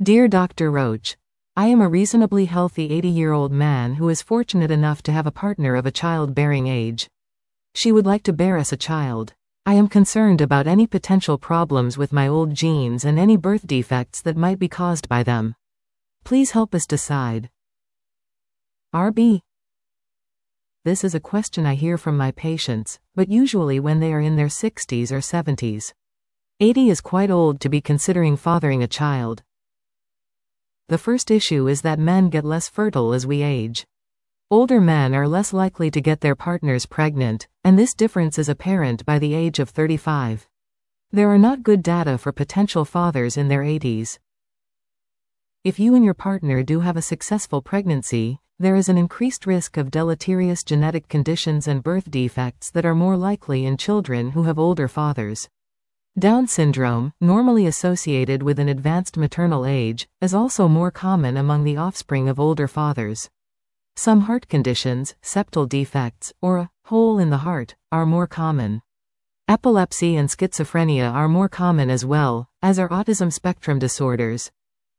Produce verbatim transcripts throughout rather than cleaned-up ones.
Dear Doctor Roach, I am a reasonably healthy eighty-year-old man who is fortunate enough to have a partner of a childbearing age. She would like to bear us a child. I am concerned about any potential problems with my old genes and any birth defects that might be caused by them. Please help us decide. R B. This is a question I hear from my patients, but usually when they are in their sixties or seventies. eighty is quite old to be considering fathering a child. The first issue is that men get less fertile as we age. Older men are less likely to get their partners pregnant, and this difference is apparent by the age of thirty-five. There are not good data for potential fathers in their eighties. If you and your partner do have a successful pregnancy, there is an increased risk of deleterious genetic conditions and birth defects that are more likely in children who have older fathers. Down syndrome, normally associated with an advanced maternal age, is also more common among the offspring of older fathers. Some heart conditions, septal defects, or a hole in the heart, are more common. Epilepsy and schizophrenia are more common as well, as are autism spectrum disorders.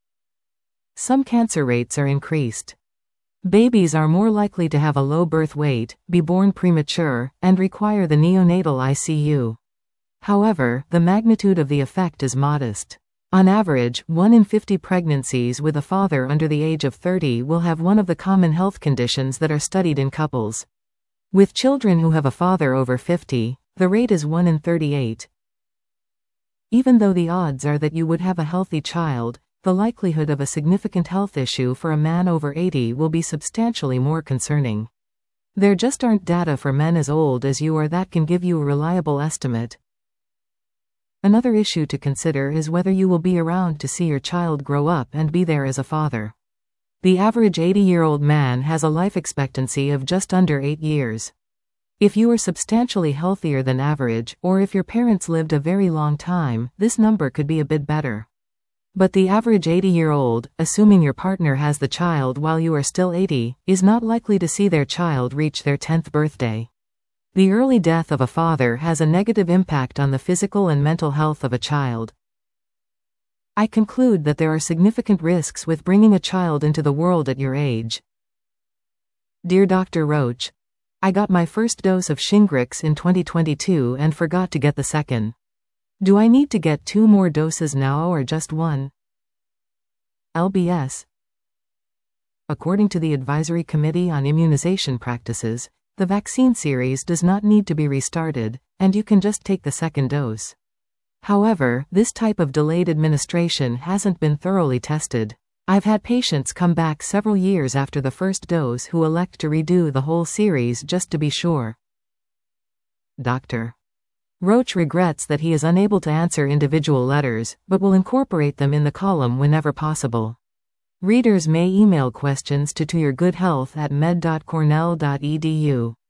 Some cancer rates are increased. Babies are more likely to have a low birth weight, be born premature, and require the neonatal I C U. However, the magnitude of the effect is modest. On average, one in fifty pregnancies with a father under the age of thirty will have one of the common health conditions that are studied in couples. With children who have a father over fifty, the rate is one in thirty-eight. Even though the odds are that you would have a healthy child, the likelihood of a significant health issue for a man over eighty will be substantially more concerning. There just aren't data for men as old as you are that can give you a reliable estimate. Another issue to consider is whether you will be around to see your child grow up and be there as a father. The average eighty-year-old man has a life expectancy of just under eight years. If you are substantially healthier than average, or if your parents lived a very long time, this number could be a bit better. But the average eighty-year-old, assuming your partner has the child while you are still eighty, is not likely to see their child reach their tenth birthday. The early death of a father has a negative impact on the physical and mental health of a child. I conclude that there are significant risks with bringing a child into the world at your age. Dear Doctor Roach, I got my first dose of Shingrix in twenty twenty-two and forgot to get the second. Do I need to get two more doses now or just one? L B S. According to the Advisory Committee on Immunization Practices, the vaccine series does not need to be restarted, and you can just take the second dose. However, this type of delayed administration hasn't been thoroughly tested. I've had patients come back several years after the first dose who elect to redo the whole series just to be sure. Doctor Roach regrets that he is unable to answer individual letters, but will incorporate them in the column whenever possible. Readers may email questions to to your good health at med dot cornell dot e d u.